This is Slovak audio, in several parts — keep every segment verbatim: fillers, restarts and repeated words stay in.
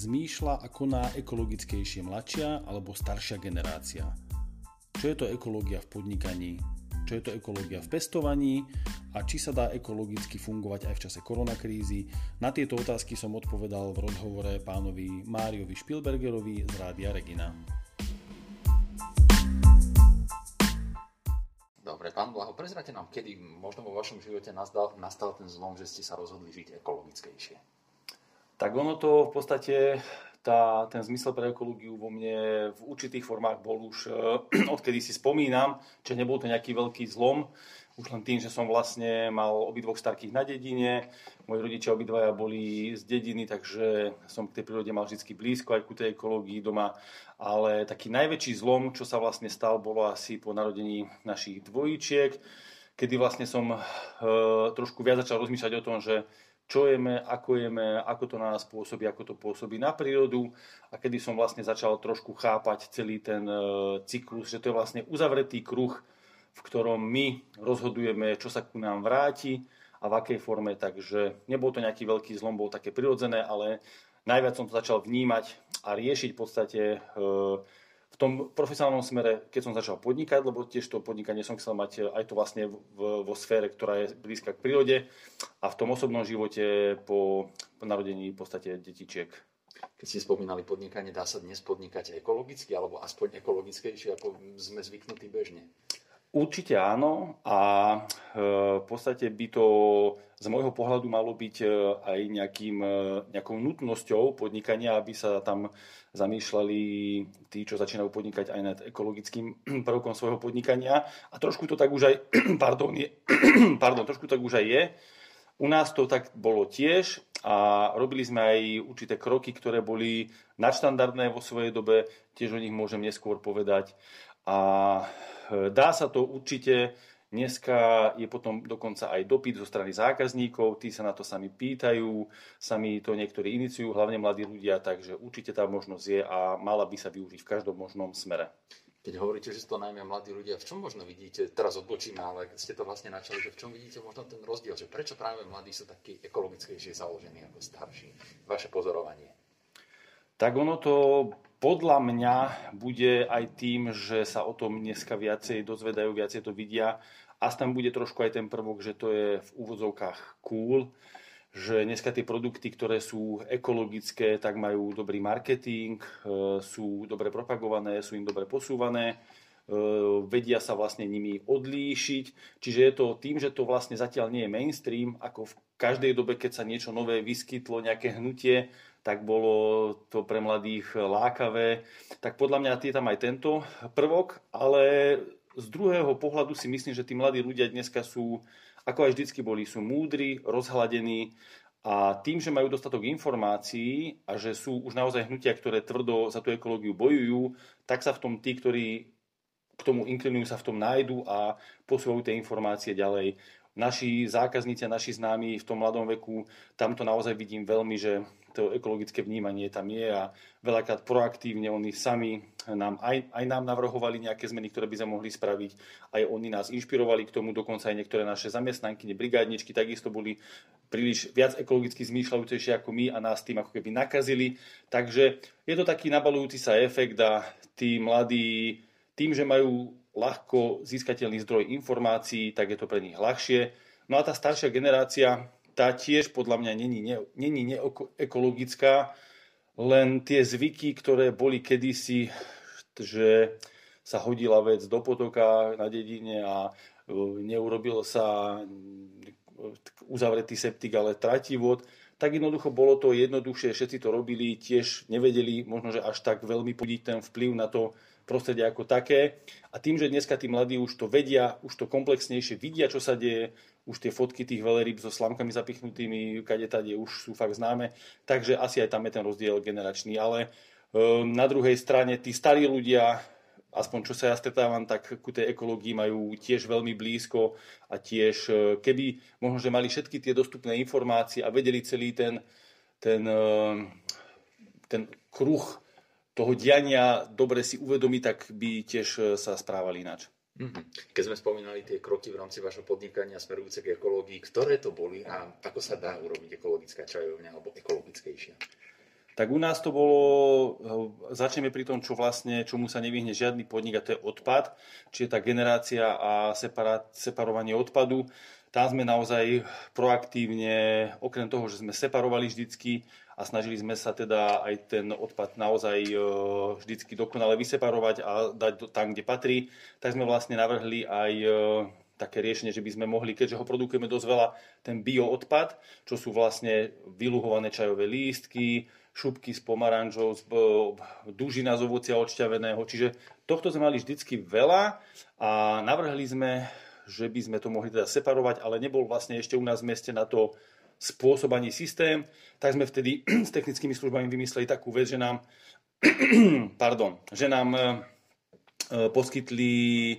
Zmýšľa a koná ekologickejšie mladšia alebo staršia generácia? Čo je to ekológia v podnikaní? Čo je to ekológia v pestovaní? A či sa dá ekologicky fungovať aj v čase koronakrízy? Na tieto otázky som odpovedal v rozhovore pánovi Máriovi Špilbergerovi z Rádia Regina. Dobre, pán Blaho, prezrate nám, kedy možno vo vašom živote nastal, nastal ten zlom, že ste sa rozhodli žiť ekologickejšie? Tak ono to v podstate, tá, ten zmysel pre ekológiu vo mne v určitých formách bol už, odkedy si spomínam, že nebol to nejaký veľký zlom, už len tým, že som vlastne mal obidvoch starkých na dedine, moji rodičia obidvaja boli z dediny, takže som k tej prírode mal vždy blízko, aj ku tej ekológii doma, ale taký najväčší zlom, čo sa vlastne stal, bolo asi po narodení našich dvojičiek, kedy vlastne som e, trošku viac začal rozmýšľať o tom, že čo jeme, ako jeme, ako to na nás pôsobí, ako to pôsobí na prírodu a kedy som vlastne začal trošku chápať celý ten e, cyklus, že to je vlastne uzavretý kruh, v ktorom my rozhodujeme, čo sa ku nám vráti a v akej forme, takže nebol to nejaký veľký zlom, bol také prirodzené, ale najviac som to začal vnímať a riešiť v podstate e, v tom profesionálnom smere, keď som začal podnikať, lebo tiež to podnikanie som chcel mať aj to vlastne v, vo sfére, ktorá je blízka k prírode a v tom osobnom živote po, po narodení v podstate detičiek. Keď ste spomínali podnikanie, dá sa dnes podnikať ekologicky alebo aspoň ekologickejšie, ako sme zvyknutí bežne? Určite áno a e, v podstate by to z môjho pohľadu malo byť e, aj nejakým, e, nejakou nutnosťou podnikania, aby sa tam zamýšľali tí, čo začínajú podnikať aj nad ekologickým prvkom svojho podnikania. A trošku to tak už aj, pardon, je, pardon, trošku tak už aj je. U nás to tak bolo tiež a robili sme aj určité kroky, ktoré boli nadštandardné vo svojej dobe, tiež o nich môžem neskôr povedať. A dá sa to určite, dneska je potom dokonca aj dopyt zo strany zákazníkov, tí sa na to sami pýtajú, sami to niektorí iniciujú, hlavne mladí ľudia, takže určite tá možnosť je a mala by sa využiť v každom možnom smere. Keď hovoríte, že sú to najmä mladí ľudia, v čom možno vidíte, teraz odbočíme, ale ste to vlastne načali, že v čom vidíte možno ten rozdiel, že prečo práve mladí sú takí ekologickejšie založení ako starší? Vaše pozorovanie. Tak ono to podľa mňa bude aj tým, že sa o tom dneska viacej dozvedajú, viacej to vidia. A tam bude trošku aj ten prvok, že to je v úvodzovkách cool, že dneska tie produkty, ktoré sú ekologické, tak majú dobrý marketing, sú dobre propagované, sú im dobre posúvané, vedia sa vlastne nimi odlíšiť. Čiže je to tým, že to vlastne zatiaľ nie je mainstream, ako v každej dobe, keď sa niečo nové vyskytlo, nejaké hnutie, tak bolo to pre mladých lákavé. Tak podľa mňa je tam aj tento prvok, ale z druhého pohľadu si myslím, že tí mladí ľudia dneska sú, ako aj vždycky boli, sú múdri, rozhľadení a tým, že majú dostatok informácií a že sú už naozaj hnutia, ktoré tvrdo za tú ekológiu bojujú, tak sa v tom tí, ktorí k tomu inklinujú, sa v tom nájdu a posúvajú tie informácie ďalej. Naši zákazníci a naši známi v tom mladom veku, tam to naozaj vidím veľmi, že to ekologické vnímanie tam je a veľakrát proaktívne oni sami nám, aj, aj nám navrhovali nejaké zmeny, ktoré by sme mohli spraviť. Aj oni nás inšpirovali k tomu, dokonca aj niektoré naše zamestnankyne, brigádničky takisto boli príliš viac ekologicky zmýšľajúcejšie ako my a nás tým ako keby nakazili. Takže je to taký nabalujúci sa efekt a tí mladí tým, že majú ľahko získateľný zdroj informácií, tak je to pre nich ľahšie. No a tá staršia generácia, tá tiež podľa mňa není, ne, není neekologická, len tie zvyky, ktoré boli kedysi, že sa hodila vec do potoka na dedine a neurobil sa uzavretý septik, ale trativod, tak jednoducho bolo to jednoduchšie, všetci to robili, tiež nevedeli možno, že až tak veľmi podiť ten vplyv na to prostredie ako také. A tým, že dneska tí mladí už to vedia, už to komplexnejšie vidia, čo sa deje, už tie fotky tých veľrýb so slamkami zapichnutými, kadetade už sú fakt známe, takže asi aj tam je ten rozdiel generačný. Ale e, na druhej strane tí starí ľudia, aspoň čo sa ja stretávam, tak ku tej ekológii majú tiež veľmi blízko a tiež keby možno, že mali všetky tie dostupné informácie a vedeli celý ten, ten, ten kruh toho diania dobre si uvedomiť, tak by tiež sa správali ináč. Keď sme spomínali tie kroky v rámci vašho podnikania smerujúce k ekológii, ktoré to boli a ako sa dá urobiť ekologická čajovňa alebo ekologickejšia? tak u nás to bolo, začneme pri tom, čo vlastne, čomu sa nevyhne žiadny podnik, a to je odpad, čiže tá generácia a separá, separovanie odpadu. Tam sme naozaj proaktívne, okrem toho, že sme separovali vždycky a snažili sme sa teda aj ten odpad naozaj vždycky dokonale vyseparovať a dať tam, kde patrí, tak sme vlastne navrhli aj také riešenie, že by sme mohli, keďže ho produkujeme dosť veľa, ten bioodpad, čo sú vlastne vyluhované čajové lístky, šupky z pomarančov, z dužina z ovocia odšťaveného. Čiže tohto sme mali vždycky veľa a navrhli sme, že by sme to mohli teda separovať, ale nebol vlastne ešte u nás v meste na to spôsob ani systém. Tak sme vtedy s technickými službami vymysleli takú vec, že nám, pardon, že nám poskytli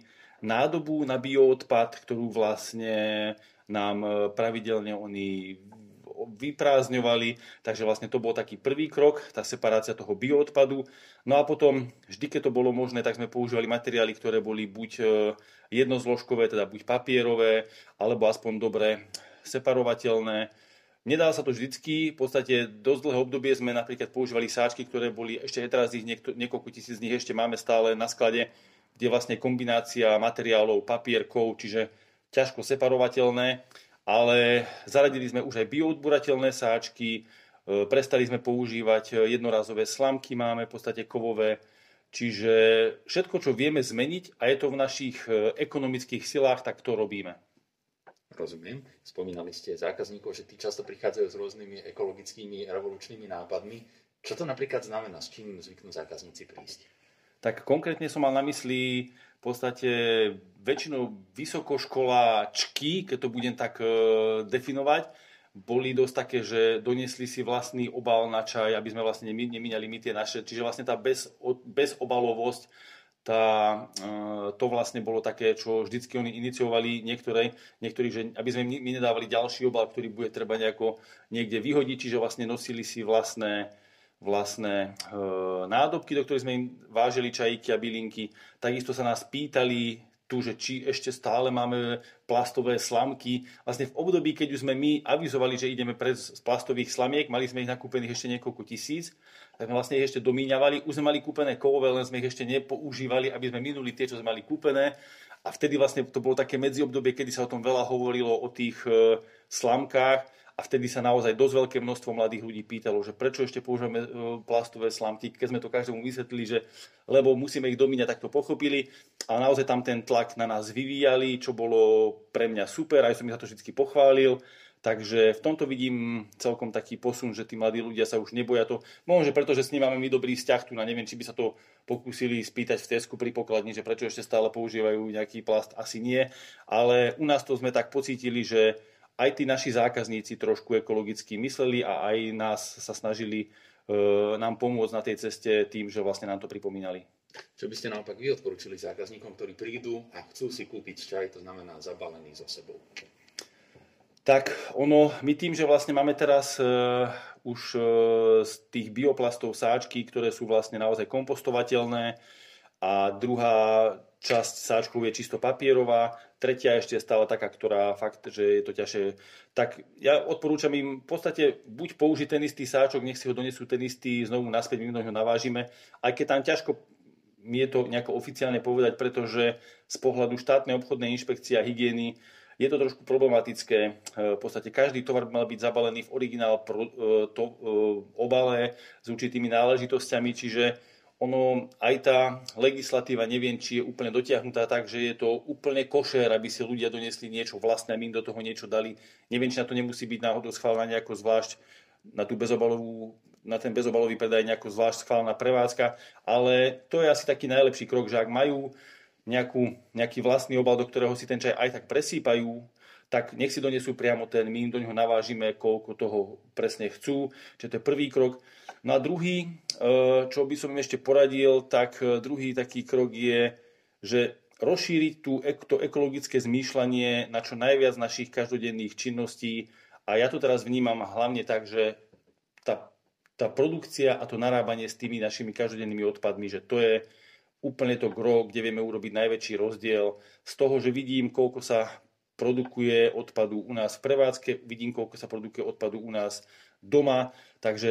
nádobu na bioodpad, ktorú vlastne nám pravidelne oni vyprázdňovali, takže vlastne to bol taký prvý krok, tá separácia toho bioodpadu. No a potom, vždy keď to bolo možné, tak sme používali materiály, ktoré boli buď jednozložkové, teda buď papierové, alebo aspoň dobre separovateľné. Nedá sa to vždycky, v podstate dosť dlhé obdobie sme napríklad používali sáčky, ktoré boli, ešte teraz ich niekto, niekoľko tisíc z nich ešte máme stále na sklade, kde vlastne kombinácia materiálov, papierkov, čiže ťažko separovateľné, ale zaradili sme už aj bioodburateľné sáčky, prestali sme používať jednorazové slamky, máme v podstate kovové, čiže všetko, čo vieme zmeniť a je to v našich ekonomických silách, tak to robíme. Rozumiem. Spomínali ste zákazníkov, že tí často prichádzajú s rôznymi ekologickými revolučnými nápadmi. Čo to napríklad znamená? S čím zvyknú zákazníci prísť? Tak konkrétne som mal na mysli v podstate väčšinou vysokoškoláčky, keď to budem tak e, definovať, boli dosť také, že doniesli si vlastný obal na čaj, aby sme vlastne nemíňali my tie naše. Čiže vlastne tá bez, bezobalovosť, tá, e, to vlastne bolo také, čo vždycky oni iniciovali niektoré, niektorí, že aby sme my nedávali ďalší obal, ktorý bude treba nejako niekde vyhodiť, čiže vlastne nosili si vlastné vlastné e, nádobky, do ktorých sme im vážili čajíky a bylinky. Takisto sa nás pýtali tu, že či ešte stále máme plastové slamky. Vlastne v období, keď už sme my avizovali, že ideme pred z plastových slamiek, mali sme ich nakúpených ešte niekoľko tisíc, tak sme vlastne ich ešte domíňavali. Už sme mali kúpené kovové, len sme ich ešte nepoužívali, aby sme minuli tie, čo sme mali kúpené. A vtedy vlastne to bolo také medziobdobie, kedy sa o tom veľa hovorilo, o tých e, slamkách. A vtedy sa naozaj dosť veľké množstvo mladých ľudí pýtalo, že prečo ešte používame plastové slamky, keď sme to každému vysvetlili, že lebo musíme ich domíňať, tak to pochopili. A naozaj tam ten tlak na nás vyvíjali, čo bolo pre mňa super, aj som ich za to vždy pochválil. Takže v tomto vidím celkom taký posun, že tí mladí ľudia sa už neboja to. Možno, pretože s nimi máme my dobrý vzťah tu, na neviem, či by sa to pokúsili spýtať v Tesku pri pokladni, že prečo ešte stále používajú nejaký plast, asi nie. Ale u nás to sme tak pocítili, že aj tí naši zákazníci trošku ekologicky mysleli a aj nás sa snažili e, nám pomôcť na tej ceste tým, že vlastne nám to pripomínali. Čo by ste naopak vy odporúčili zákazníkom, ktorí prídu a chcú si kúpiť čaj, to znamená zabalený so sebou? Tak ono, my tým, že vlastne máme teraz e, už e, z tých bioplastov sáčky, ktoré sú vlastne naozaj kompostovateľné, a druhá časť sáčkov je čisto papierová, tretia ešte je stále taká, ktorá fakt, že je to ťažšie. Tak ja odporúčam im v podstate buď použiť ten istý sáčok, nech si ho donesú ten istý, znovu naspäť, my ho navážime, aj keď tam ťažko mi je to nejako oficiálne povedať, pretože z pohľadu štátnej obchodnej inšpekcie a hygieny je to trošku problematické. V podstate každý tovar by mal byť zabalený v originál to, obale s určitými náležitosťami, čiže ono, aj tá legislatíva, neviem, či je úplne dotiahnutá tak, že je to úplne košer, aby si ľudia donesli niečo vlastné a my im do toho niečo dali. Neviem, či na to nemusí byť náhodou schválená nejako zvlášť na tú bezobalovú, na ten bezobalový predaj nejako zvlášť schválená prevádzka, ale to je asi taký najlepší krok, že ak majú nejakú, nejaký vlastný obal, do ktorého si ten čaj aj tak presýpajú, tak nech si donesú priamo ten, my im do neho navážime, koľko toho presne chcú. Čiže to je prvý krok. No a druhý, čo by som im ešte poradil, tak druhý taký krok je, že rozšíriť tú, to ekologické zmýšľanie na čo najviac našich každodenných činností. A ja to teraz vnímam hlavne tak, že tá, tá produkcia a to narábanie s tými našimi každodennými odpadmi, že to je úplne to gro, kde vieme urobiť najväčší rozdiel. Z toho, že vidím, koľko sa produkuje odpadu u nás v prevádzke, vidím, koľko sa produkuje odpadu u nás doma, takže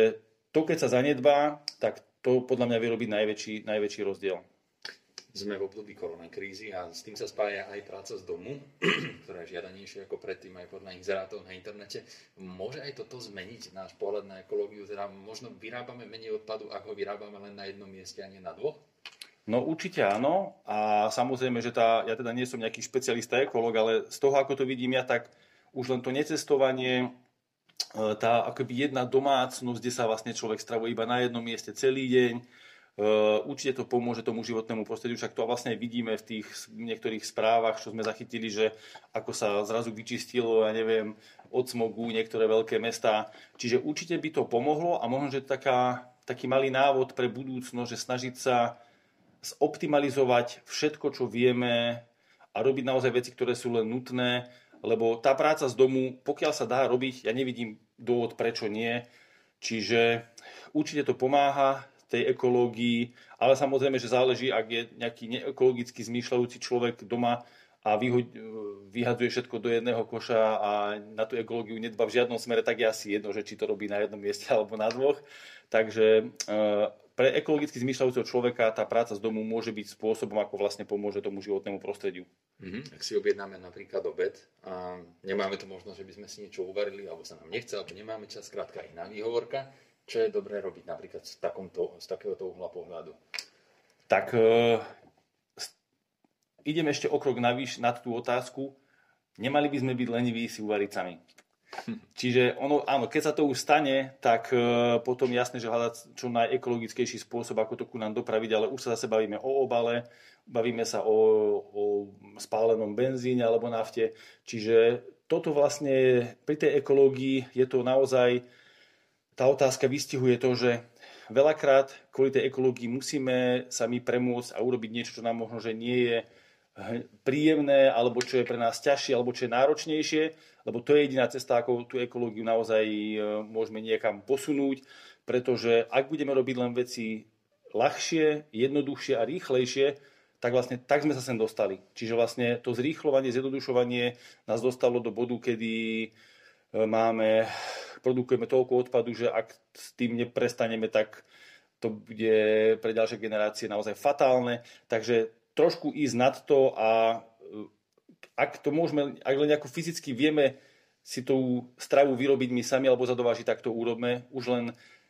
to, keď sa zanedbá, tak to podľa mňa vie robiť najväčší, najväčší rozdiel. Sme v období koronakrízy a s tým sa spája aj práca z domu, ktorá je žiadanejšia ako predtým aj podľa inzerátov na internete. Môže aj toto zmeniť náš pohľad na ekológiu? Teda možno vyrábame menej odpadu, ak ho vyrábame len na jednom mieste a nie na dvoch? No určite áno. A samozrejme, že tá, ja teda nie som nejaký špecialista ekológ, ale z toho, ako to vidím ja, tak už len to necestovanie, tá akoby jedna domácnosť, kde sa vlastne človek stravuje iba na jednom mieste celý deň, Uh, určite to pomôže tomu životnému prostrediu, však to vlastne vidíme v tých niektorých správach, čo sme zachytili, že ako sa zrazu vyčistilo, ja neviem, od smogu niektoré veľké mestá. Čiže určite by to pomohlo a možno, že taká, taký malý návod pre budúcnosť, že snažiť sa zoptimalizovať všetko, čo vieme a robiť naozaj veci, ktoré sú len nutné, lebo tá práca z domu, pokiaľ sa dá robiť, ja nevidím dôvod, prečo nie. Čiže určite to pomáha tej ekológii, ale samozrejme, že záleží, ak je nejaký neekologicky zmýšľajúci človek doma a vyhadzuje všetko do jedného koša a na tú ekológiu nedbá v žiadnom smere, tak je asi jedno, že či to robí na jednom mieste alebo na dvoch. Takže pre ekologicky zmýšľajúceho človeka tá práca z domu môže byť spôsobom, ako vlastne pomôže tomu životnému prostrediu. Mm-hmm. Ak si objednáme napríklad obed a nemáme to možno, že by sme si niečo uvarili, alebo sa nám nechce, alebo nemáme čas, skrátka iná výhovorka, čo je dobré robiť napríklad z, takomto, z takéhoto uhla pohľadu? Tak e, idem ešte o krok navyš nad tú otázku. Nemali by sme byť leniví si uvariť sami. Hm. Čiže ono, áno, keď sa to už stane, tak e, potom jasné, že hľadať čo najekologickejší spôsob, ako to ku nám dopraviť, ale už sa zase bavíme o obale, bavíme sa o, o spálenom benzíne alebo nafte. Čiže toto vlastne pri tej ekológii je to naozaj. Tá otázka vystihuje to, že veľakrát kvôli tej ekológii musíme sa my premôcť a urobiť niečo, čo nám možno, že nie je príjemné, alebo čo je pre nás ťažšie, alebo čo je náročnejšie, lebo to je jediná cesta, ako tú ekológiu naozaj môžeme niekam posunúť, pretože ak budeme robiť len veci ľahšie, jednoduchšie a rýchlejšie, tak vlastne tak sme sa sem dostali. Čiže vlastne to zrýchľovanie, zjednodušovanie nás dostalo do bodu, kedy máme... produkujeme toľko odpadu, že ak s tým neprestaneme, tak to bude pre ďalšie generácie naozaj fatálne. Takže trošku ísť nad to a ak to môžeme, ak len nejako fyzicky vieme si tú stravu vyrobiť my sami alebo zadovážiť, tak to urobme. Už len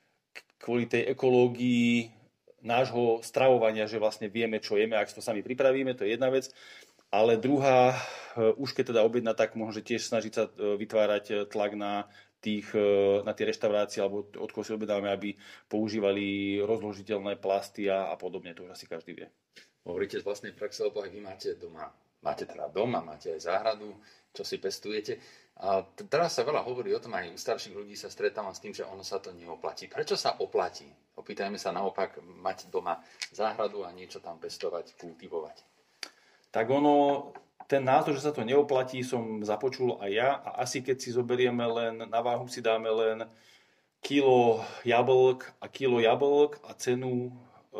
kvôli tej ekológii nášho stravovania, že vlastne vieme, čo jeme, ak to sami pripravíme, to je jedna vec. Ale druhá, už keď teda objedná, tak môže tiež snažiť sa vytvárať tlak na tých, na tie reštaurácie, alebo od koho si objednáme, aby používali rozložiteľné plasty a, a podobne. To už asi každý vie. Hovoríte z vlastnej praxe, lebo aj vy máte doma, máte teda doma, máte aj záhradu, čo si pestujete. A teraz sa veľa hovorí o tom, aj u starších ľudí sa stretávam s tým, že ono sa to neoplatí. Prečo sa oplatí? Opýtajme sa naopak mať doma záhradu a niečo tam pestovať, kultivovať. Tak ono... Ten názor, že sa to neoplatí, som započul aj ja a asi keď si zoberieme len, na váhu si dáme len kilo jablk a kilo jablk a cenu e,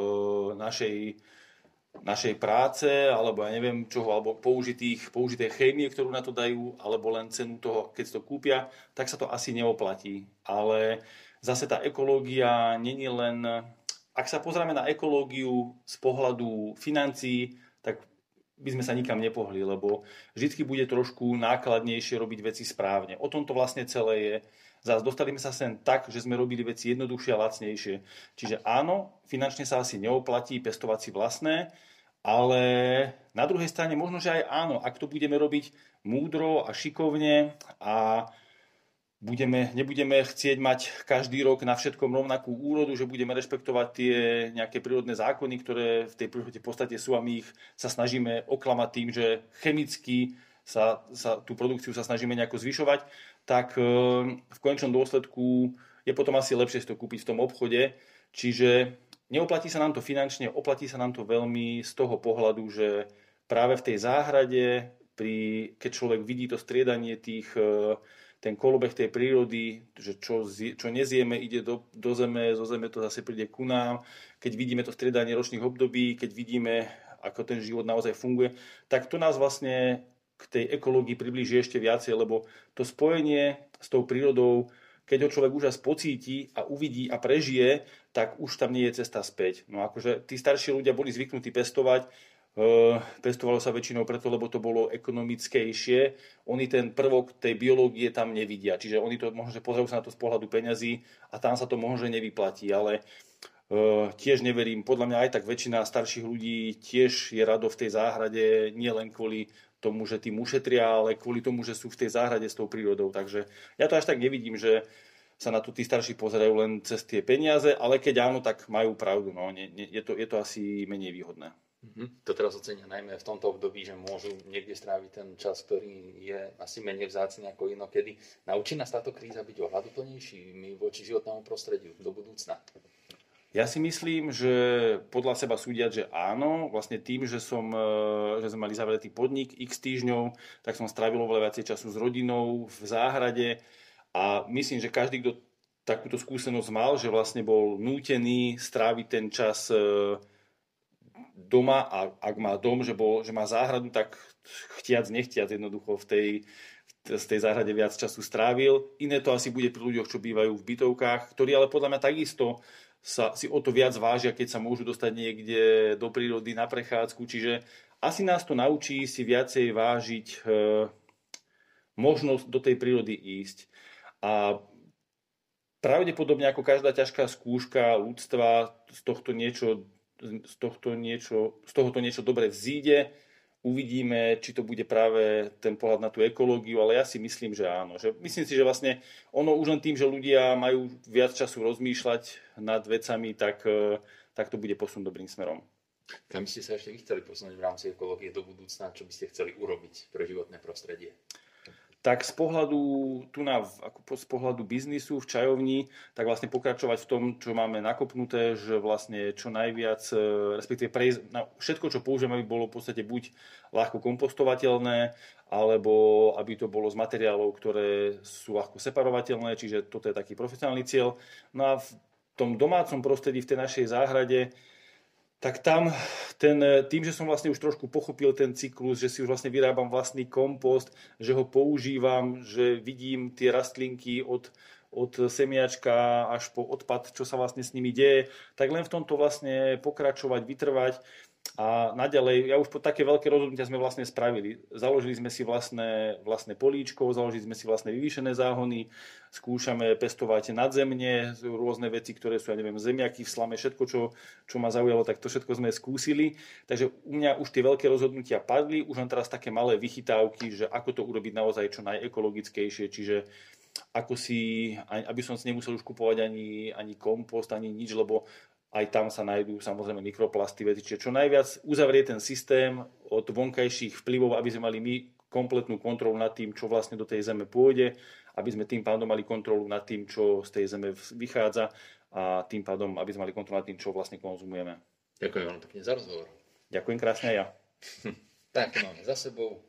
našej, našej práce, alebo ja neviem čoho, alebo použitých, použité chémie, ktorú na to dajú, alebo len cenu toho, keď si to kúpia, tak sa to asi neoplatí. Ale zase tá ekológia není len... Ak sa pozrieme na ekológiu z pohľadu financií, tak by sme sa nikam nepohli, lebo vždy bude trošku nákladnejšie robiť veci správne. O tom to vlastne celé je. Zás dostali sme sa sem tak, že sme robili veci jednoduchšie a lacnejšie. Čiže áno, finančne sa asi neoplatí pestovať si vlastné, ale na druhej strane možno, že aj áno, ak to budeme robiť múdro a šikovne a budeme, nebudeme chcieť mať každý rok na všetkom rovnakú úrodu, že budeme rešpektovať tie nejaké prírodné zákony, ktoré v tej prírode v podstate sú a my ich sa snažíme oklamať tým, že chemicky sa, sa tú produkciu sa snažíme nejako zvyšovať, tak v konečnom dôsledku je potom asi lepšie si to kúpiť v tom obchode. Čiže neoplatí sa nám to finančne, oplatí sa nám to veľmi z toho pohľadu, že práve v tej záhrade, pri, keď človek vidí to striedanie tých... ten kolobeh tej prírody, že čo, čo nezieme, ide do, do zeme, zo zeme to zase príde ku nám. Keď vidíme to striedanie ročných období, keď vidíme, ako ten život naozaj funguje, tak to nás vlastne k tej ekológii priblíži ešte viacej, lebo to spojenie s tou prírodou, keď ho človek už raz pocíti a uvidí a prežije, tak už tam nie je cesta späť. No akože tí starší ľudia boli zvyknutí pestovať, pestovalo sa väčšinou preto, lebo to bolo ekonomickejšie. Oni ten prvok tej biológie tam nevidia. Čiže oni to možno, že pozerajú sa na to z pohľadu peňazí a tam sa to možno, že nevyplatí. Ale uh, tiež neverím. Podľa mňa aj tak väčšina starších ľudí tiež je rado v tej záhrade, nie len kvôli tomu, že tým ušetria, ale kvôli tomu, že sú v tej záhrade s tou prírodou. Takže ja to až tak nevidím, že sa na to tí starší pozerajú len cez tie peniaze, ale keď áno, tak majú pravdu. No, nie, nie, je, to, je to asi menej výhodné. Mm-hmm. To teraz ocenia najmä v tomto období, že môžu niekde stráviť ten čas, ktorý je asi menej vzácny ako inokedy. Naučí nás táto kríza byť ohľaduplnejší voči životnému prostrediu do budúcna? Ja si myslím, že podľa seba súdia, že áno. Vlastne tým, že, som, že sme mali zavretý podnik x týždňov, tak som strávil oveľa viacej času s rodinou, v záhrade a myslím, že každý, kto takúto skúsenosť mal, že vlastne bol nútený stráviť ten čas doma a ak má dom, že, bol, že má záhradu, tak chtiac, nechtiac jednoducho v tej, z tej záhrade viac času strávil. Iné to asi bude pri ľuďoch, čo bývajú v bytovkách, ktorí ale podľa mňa takisto sa, si o to viac vážia, keď sa môžu dostať niekde do prírody na prechádzku. Čiže asi nás to naučí si viacej vážiť e, možnosť do tej prírody ísť. A pravdepodobne ako každá ťažká skúška ľudstva z tohto niečo z tohto niečo, z tohoto niečo dobre vzíde. Uvidíme, či to bude práve ten pohľad na tú ekológiu, ale ja si myslím, že áno. Že myslím si, že vlastne ono už len tým, že ľudia majú viac času rozmýšľať nad vecami, tak, tak to bude posun dobrým smerom. Kam by ste sa ešte vy chceli posunúť v rámci ekológie do budúcna? Čo by ste chceli urobiť pre životné prostredie? Tak z pohľadu, tu na, ako z pohľadu biznisu v čajovni, tak vlastne pokračovať v tom, čo máme nakopnuté, že vlastne čo najviac, respektíve prejsť na všetko, čo použijeme, aby bolo v podstate buď ľahko kompostovateľné, alebo aby to bolo z materiálov, ktoré sú ľahko separovateľné, čiže toto je taký profesionálny cieľ. No a v tom domácom prostredí, v tej našej záhrade, tak tam ten, tým, že som vlastne už trošku pochopil ten cyklus, že si už vlastne vyrábam vlastný kompost, že ho používam, že vidím tie rastlinky od, od semiačka až po odpad, čo sa vlastne s nimi deje, tak len v tomto vlastne pokračovať, vytrvať a naďalej, ja už po také veľké rozhodnutia sme vlastne spravili. Založili sme si vlastné, vlastné políčko, založili sme si vlastné vyvýšené záhony, skúšame pestovať nadzemne rôzne veci, ktoré sú, ja neviem, zemiaky v slame, všetko, čo, čo ma zaujalo, tak to všetko sme skúsili. Takže u mňa už tie veľké rozhodnutia padli, už len teraz také malé vychytávky, že ako to urobiť naozaj čo najekologickejšie, čiže ako si, aby som si nemusel už kupovať ani, ani kompost, ani nič, lebo aj tam sa nájdú samozrejme mikroplasty, veci, čiže čo najviac uzavrieť ten systém od vonkajších vplyvov, aby sme mali my kompletnú kontrolu nad tým, čo vlastne do tej zeme pôjde, aby sme tým pádom mali kontrolu nad tým, čo z tej zeme vychádza a tým pádom, aby sme mali kontrolu nad tým, čo vlastne konzumujeme. Ďakujem veľmi pekne za rozhovor. Ďakujem krásne aj ja. Tak, máme za sebou